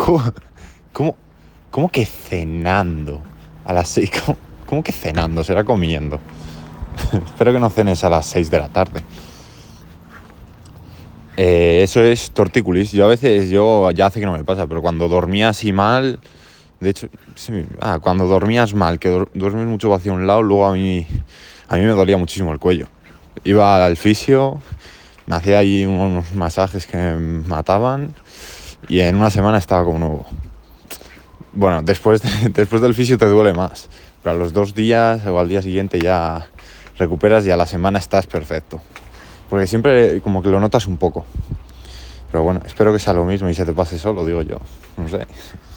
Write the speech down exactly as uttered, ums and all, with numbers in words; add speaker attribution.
Speaker 1: ¿Cómo, cómo, cómo que cenando? A las seis, ¿cómo, cómo que cenando? Será comiendo. Espero que no cenes a las seis de la tarde. Eh, eso es tortícolis. Yo a veces, yo ya hace que no me pasa, pero cuando dormía así mal, de hecho, sí, ah, cuando dormías mal, que du- duermes mucho hacia un lado, luego a mí, a mí me dolía muchísimo el cuello. Iba al fisio, me hacía ahí unos masajes que me mataban y en una semana estaba como nuevo. Bueno, después, de- después del fisio te duele más, pero a los dos días o al día siguiente ya recuperas y a la semana estás perfecto. Porque siempre como que lo notas un poco. Pero bueno, espero que sea lo mismo y se te pase solo, digo yo. No sé.